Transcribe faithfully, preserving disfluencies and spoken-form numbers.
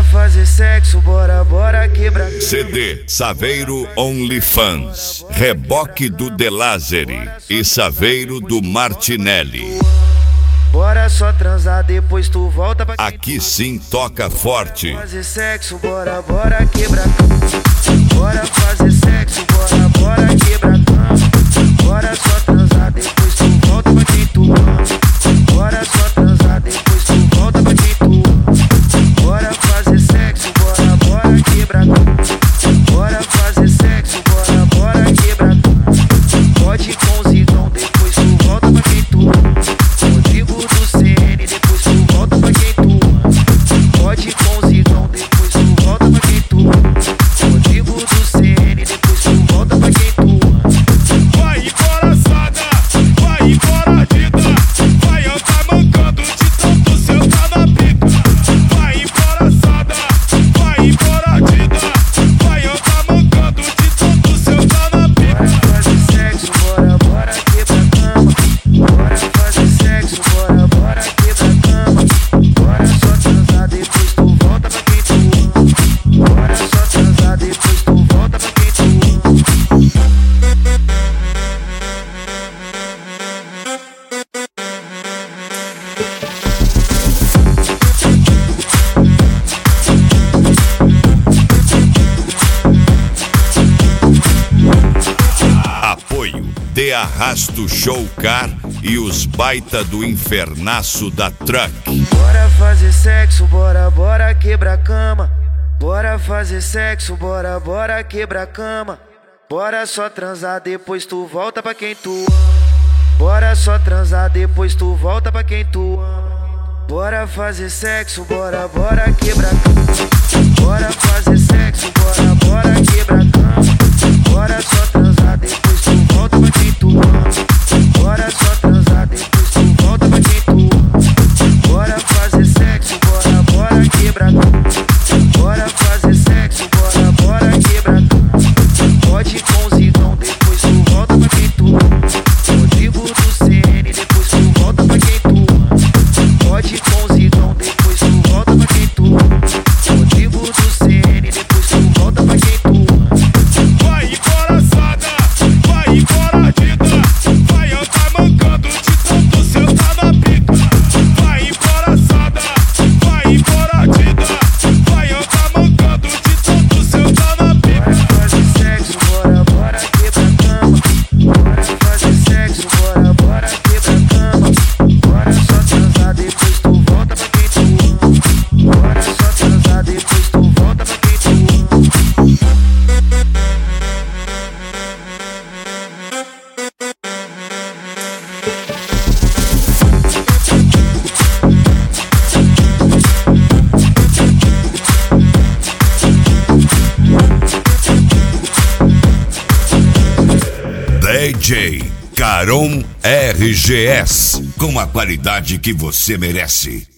fazer sexo, bora, bora quebrar. C D Saveiro OnlyFans, reboque do De Lázari e Saveiro do Martinelli. Bora só transar, depois tu volta pra... Aqui sim toca forte. Fazer sexo, bora, bora quebrar. Bora fazer sexo, bora, bora quebrar. Bora só transar, depois tu volta pra quem tu ama. Bora só transar, depois tu volta pra quem tu ama. Bora fazer sexo, bora, bora quebrar. Bora fazer sexo, bora, bora quebrar. Pode com o Zidão, depois tu volta pra quem tu ama. Rodrigo do C N, depois tu volta pra quem tu ama. Pode com o Zidão, depois tu volta pra quem tu ama. Rodrigo do C N, depois tu volta pra quem tu ama. Vai embora, vai embora, dita. Vai andar mancando de tanto seu tá na pica. Vai embora, vai embora, dita. Vai andar mancando de tanto seu tá na pica. Bora fazer sexo, bora, bora quebra a cama. Bora fazer sexo, bora, bora quebra a cama. Bora só transar, depois tu volta pra quem tu ama. Bora só transar, depois tu volta pra quem tu ama. Apoio de Arrasto Show Car e os baita do infernaço da Truck. Bora fazer sexo, bora, bora quebra a cama. Bora fazer sexo, bora, bora quebra a cama. Bora só transar, depois tu volta pra quem tu ama. Bora só transar, depois tu volta pra quem tu ama. Bora fazer sexo, bora, bora quebra a cama. Bora fazer sexo, bora, bora quebra a cama. Bora só transar, depois tu volta pra quem tu ama. Bora só transar, depois tu volta pra quem tu ama. Bora fazer sexo, bora, bora quebra a cama. Bora fazer sexo, bora, bora quebra a cama. Pode com o Zidão, depois tu volta pra quem tu ama. Rodrigo do C N, depois tu volta pra quem tu ama. Pode com o Zidão, depois tu volta pra quem tu ama. Rodrigo do C N, depois tu volta pra quem tu ama. Vai embora, vai embora, dita. Vai andar mancando de tanto seu tá na pica. Vai embora, vai embora, dita. Vai andar mancando de tanto seu tá na pica. Bora fazer sexo, bora, bora quebra a cama. Bora fazer sexo, bora, bora quebra a cama. Bora só transar, depois tu volta pra quem tu ama. Bora só transar, depois tu volta pra quem tu ama. D J Caron R G S, com a qualidade que você merece.